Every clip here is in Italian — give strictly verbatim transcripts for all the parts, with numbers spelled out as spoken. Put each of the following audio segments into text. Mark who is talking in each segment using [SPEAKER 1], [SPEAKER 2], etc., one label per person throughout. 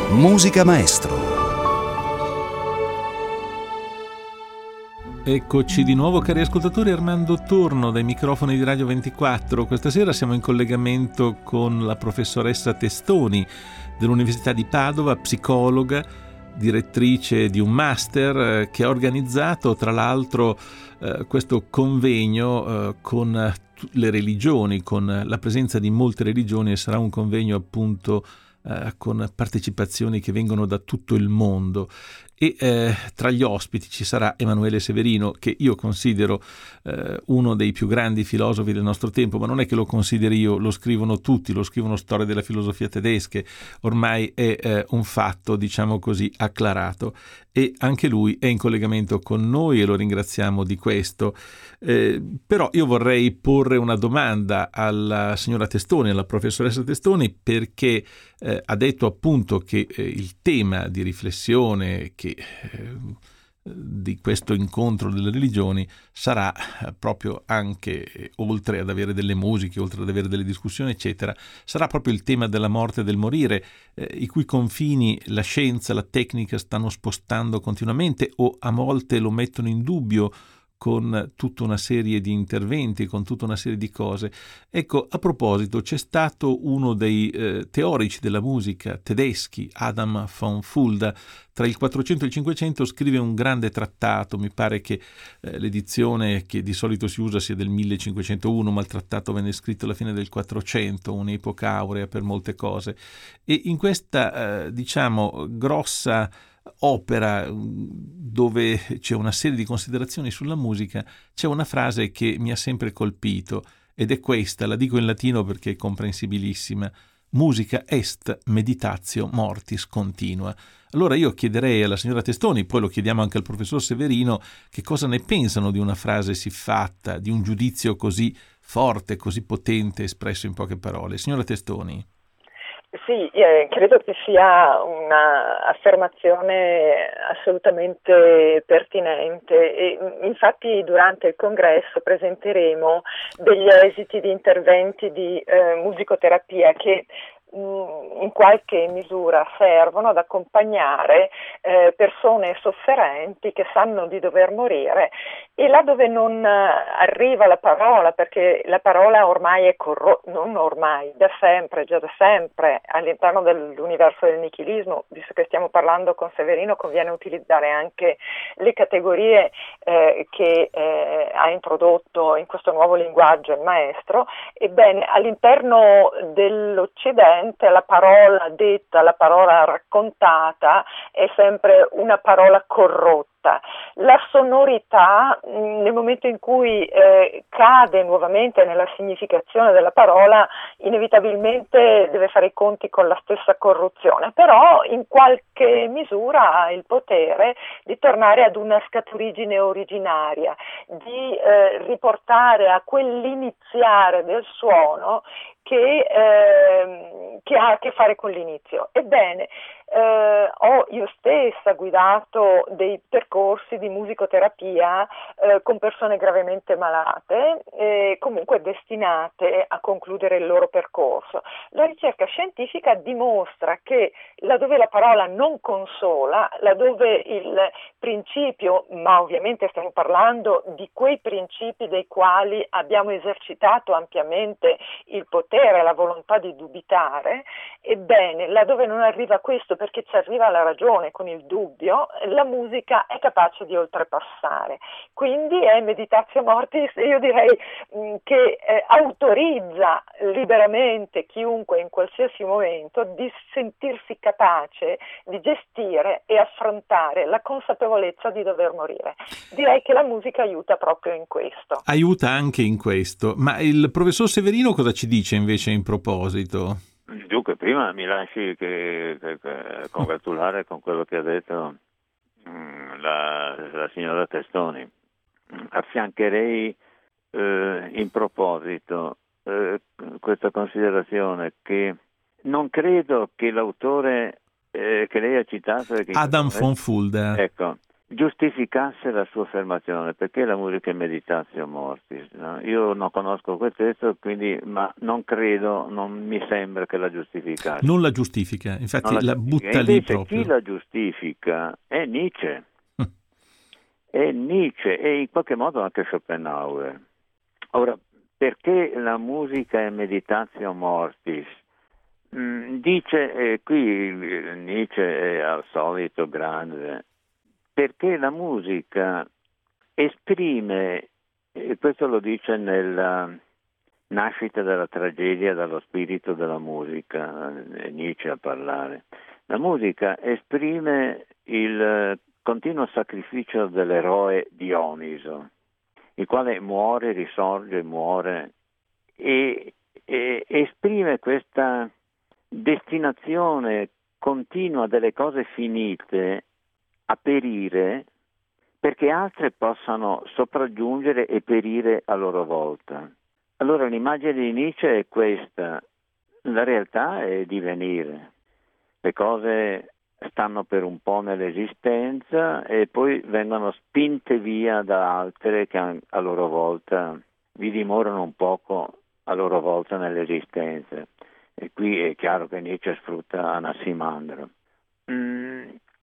[SPEAKER 1] Musica Maestro.
[SPEAKER 2] Eccoci di nuovo, cari ascoltatori. Armando Torno dai microfoni di Radio ventiquattro. Questa sera siamo in collegamento con la professoressa Testoni dell'Università di Padova, psicologa, direttrice di un master eh, che ha organizzato tra l'altro eh, questo convegno eh, con le religioni, con la presenza di molte religioni, e sarà un convegno appunto eh, con partecipazioni che vengono da tutto il mondo. E eh, tra gli ospiti ci sarà Emanuele Severino, che io considero eh, uno dei più grandi filosofi del nostro tempo, ma non è che lo consideri io, lo scrivono tutti, lo scrivono storie della filosofia tedesche, ormai è eh, un fatto, diciamo così, acclarato, e anche lui è in collegamento con noi e lo ringraziamo di questo. Eh, però io vorrei porre una domanda alla signora Testoni, alla professoressa Testoni, perché eh, ha detto appunto che eh, il tema di riflessione che di questo incontro delle religioni sarà proprio anche, oltre ad avere delle musiche, oltre ad avere delle discussioni eccetera, sarà proprio il tema della morte e del morire, eh, i cui confini la scienza, la tecnica stanno spostando continuamente o a volte lo mettono in dubbio con tutta una serie di interventi, con tutta una serie di cose. Ecco, a proposito, c'è stato uno dei eh, teorici della musica tedeschi, Adam von Fulda, tra il quattrocento e il cinquecento scrive un grande trattato, mi pare che eh, l'edizione che di solito si usa sia del millecinquecentouno, ma il trattato venne scritto alla fine del quattrocento, un'epoca aurea per molte cose. E in questa, eh, diciamo, grossa opera dove c'è una serie di considerazioni sulla musica, c'è una frase che mi ha sempre colpito ed è questa, la dico in latino perché è comprensibilissima: musica est meditatio mortis continua. Allora io chiederei alla signora Testoni, poi lo chiediamo anche al professor Severino, che cosa ne pensano di una frase siffatta, di un giudizio così forte, così potente espresso in poche parole. Signora Testoni.
[SPEAKER 3] Sì, eh, credo che sia un'affermazione assolutamente pertinente e infatti durante il congresso presenteremo degli esiti di interventi di eh, musicoterapia che in qualche misura servono ad accompagnare eh, persone sofferenti che sanno di dover morire, e là dove non arriva la parola, perché la parola ormai è corrotta, non ormai, da sempre, già da sempre, all'interno dell'universo del nichilismo, visto che stiamo parlando con Severino, conviene utilizzare anche le categorie eh, che eh, ha introdotto in questo nuovo linguaggio il maestro. Ebbene, all'interno dell'Occidente la parola detta, la parola raccontata è sempre una parola corrotta. La sonorità, nel momento in cui eh, cade nuovamente nella significazione della parola, inevitabilmente deve fare i conti con la stessa corruzione, però in qualche misura ha il potere di tornare ad una scaturigine originaria, di eh, riportare a quell'iniziare del suono che, eh, che ha a che fare con l'inizio. Ebbene, eh, ho io stessa guidato dei percorsi di musicoterapia eh, con persone gravemente malate e comunque destinate a concludere il loro percorso. La ricerca scientifica dimostra che laddove la parola non consola, laddove il principio, ma ovviamente stiamo parlando di quei principi dei quali abbiamo esercitato ampiamente il potere, la volontà di dubitare, ebbene, laddove non arriva questo perché ci arriva la ragione con il dubbio, la musica è capace di oltrepassare. Quindi è meditatio mortis, io direi mh, che eh, autorizza liberamente chiunque in qualsiasi momento di sentirsi capace di gestire e affrontare la consapevolezza di dover morire. Direi che la musica aiuta proprio in questo.
[SPEAKER 2] Aiuta anche in questo, ma il professor Severino cosa ci dice invece in proposito?
[SPEAKER 4] Dunque, prima mi lasci che, che, che congratulare con quello che ha detto mh, la, la signora Testoni. Affiancherei eh, in proposito eh, questa considerazione che non credo che l'autore eh, che lei ha citato che
[SPEAKER 2] Adam von Fulda,
[SPEAKER 4] ecco, giustificasse la sua affermazione, perché la musica è meditatio mortis, no? Io non conosco quel testo, quindi, ma non credo, non mi sembra che la giustificasse.
[SPEAKER 2] Non la giustifica, infatti
[SPEAKER 4] la,
[SPEAKER 2] la
[SPEAKER 4] giustifica.
[SPEAKER 2] butta
[SPEAKER 4] Invece
[SPEAKER 2] lì proprio.
[SPEAKER 4] Chi la giustifica è Nietzsche, è Nietzsche e in qualche modo anche Schopenhauer. Ora, perché la musica è meditatio mortis? Mm, dice, eh, qui Nietzsche è al solito grande, perché la musica esprime, e questo lo dice nella Nascita della tragedia dallo spirito della musica, è Nietzsche a parlare, la musica esprime il continuo sacrificio dell'eroe Dioniso, il quale muore, risorge, muore, e, e esprime questa destinazione continua delle cose finite a perire perché altre possano sopraggiungere e perire a loro volta. Allora l'immagine di Nietzsche è questa: la realtà è divenire, le cose stanno per un po' nell'esistenza e poi vengono spinte via da altre che a loro volta vi dimorano un poco a loro volta nell'esistenza. E qui è chiaro che Nietzsche sfrutta Anassimandro. Mm,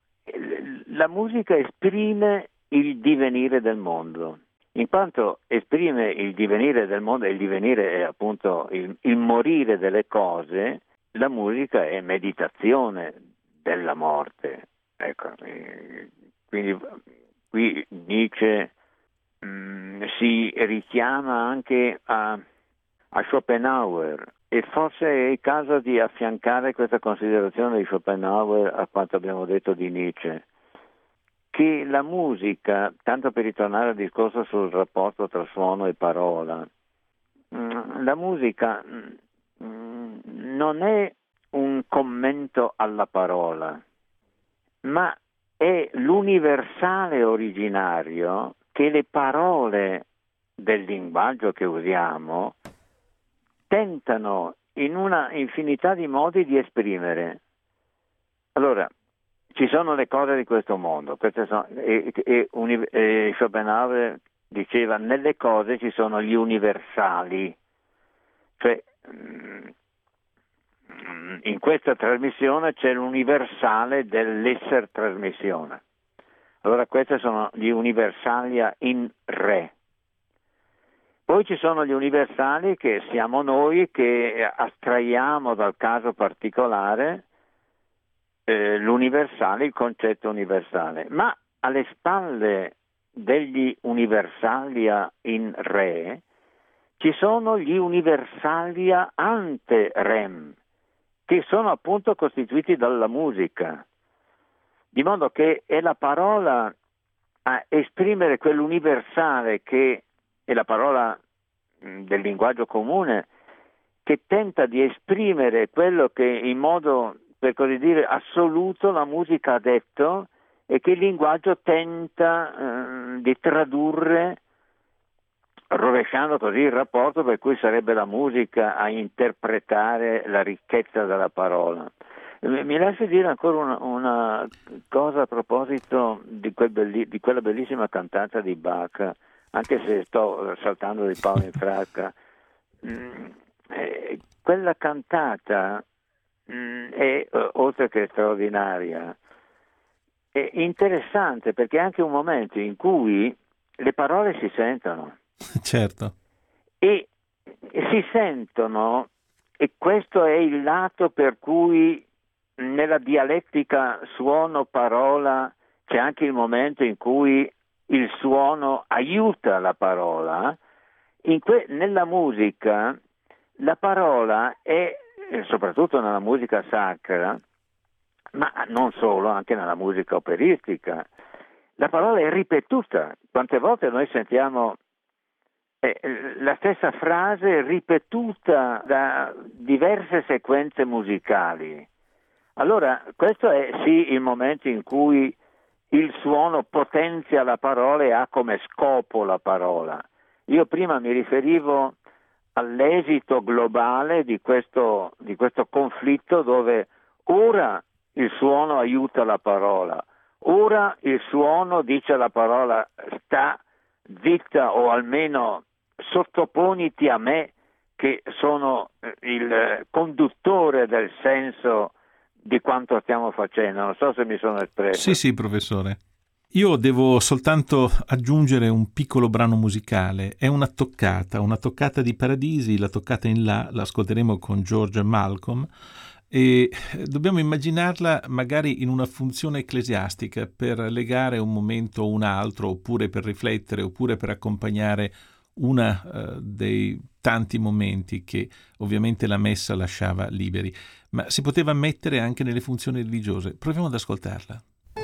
[SPEAKER 4] la musica esprime il divenire del mondo, in quanto esprime il divenire del mondo, e il divenire è appunto il, il morire delle cose. La musica è meditazione della morte. Ecco, quindi qui Nietzsche mh, si richiama anche a, a Schopenhauer, e forse è il caso di affiancare questa considerazione di Schopenhauer a quanto abbiamo detto di Nietzsche, che la musica, tanto per ritornare al discorso sul rapporto tra suono e parola, la musica non è un commento alla parola, ma è l'universale originario che le parole del linguaggio che usiamo tentano in una infinità di modi di esprimere. Allora, ci sono le cose di questo mondo, queste sono, e, e, e Schopenhauer diceva nelle cose ci sono gli universali, cioè in questa trasmissione c'è l'universale dell'essere trasmissione. Allora questi sono gli universalia in re. Poi ci sono gli universali che siamo noi, che astraiamo dal caso particolare eh, l'universale, il concetto universale. Ma alle spalle degli universalia in re ci sono gli universalia ante rem, che sono appunto costituiti dalla musica, di modo che è la parola a esprimere quell'universale che è la parola del linguaggio comune, che tenta di esprimere quello che in modo, per così dire, assoluto la musica ha detto, e che il linguaggio tenta eh, di tradurre, rovesciando così il rapporto per cui sarebbe la musica a interpretare la ricchezza della parola. Mi lasci dire ancora una, una cosa a proposito di, quel belli, di quella bellissima cantanza di Bach, anche se sto saltando di Paolo in Fracca. Mm, eh, quella cantata mm, è, eh, oltre che straordinaria, è interessante, perché è anche un momento in cui le parole si sentono.
[SPEAKER 2] Certo.
[SPEAKER 4] E, e si sentono, e questo è il lato per cui nella dialettica suono-parola c'è anche il momento in cui il suono aiuta la parola. In que- nella musica la parola è, soprattutto nella musica sacra, ma non solo, anche nella musica operistica, la parola è ripetuta. Quante volte noi sentiamo eh, la stessa frase ripetuta da diverse sequenze musicali. Allora, questo è sì il momento in cui il suono potenzia la parola e ha come scopo la parola. Io prima mi riferivo all'esito globale di questo, di questo conflitto, dove ora il suono aiuta la parola, ora il suono dice la parola sta zitta, o almeno sottoponiti a me che sono il conduttore del senso di quanto stiamo facendo. Non so se mi sono espresso.
[SPEAKER 2] Sì, sì, professore. Io devo soltanto aggiungere un piccolo brano musicale. È una toccata, una toccata di Paradisi, la toccata in La, l'ascolteremo con George Malcolm, e dobbiamo immaginarla magari in una funzione ecclesiastica per legare un momento a un altro, oppure per riflettere, oppure per accompagnare una uh, dei tanti momenti che ovviamente la messa lasciava liberi, ma si poteva mettere anche nelle funzioni religiose. Proviamo ad ascoltarla.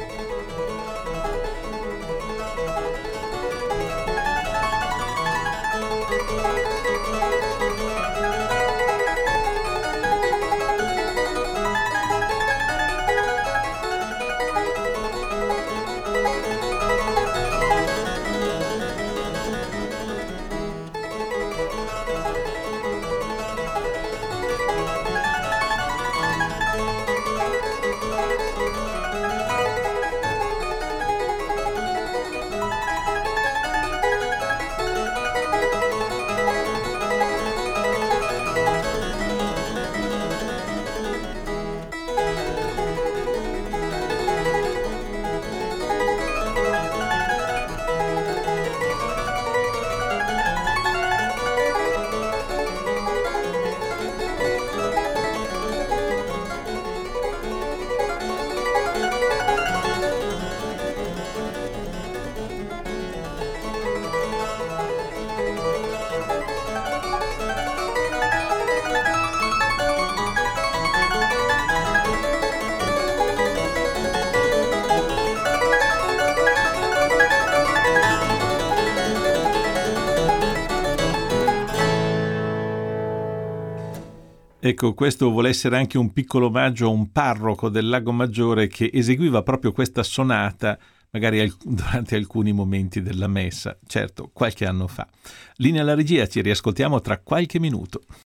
[SPEAKER 2] Ecco, questo vuole essere anche un piccolo omaggio a un parroco del Lago Maggiore che eseguiva proprio questa sonata magari al- durante alcuni momenti della messa, certo, qualche anno fa. Linea alla regia, ci riascoltiamo tra qualche minuto.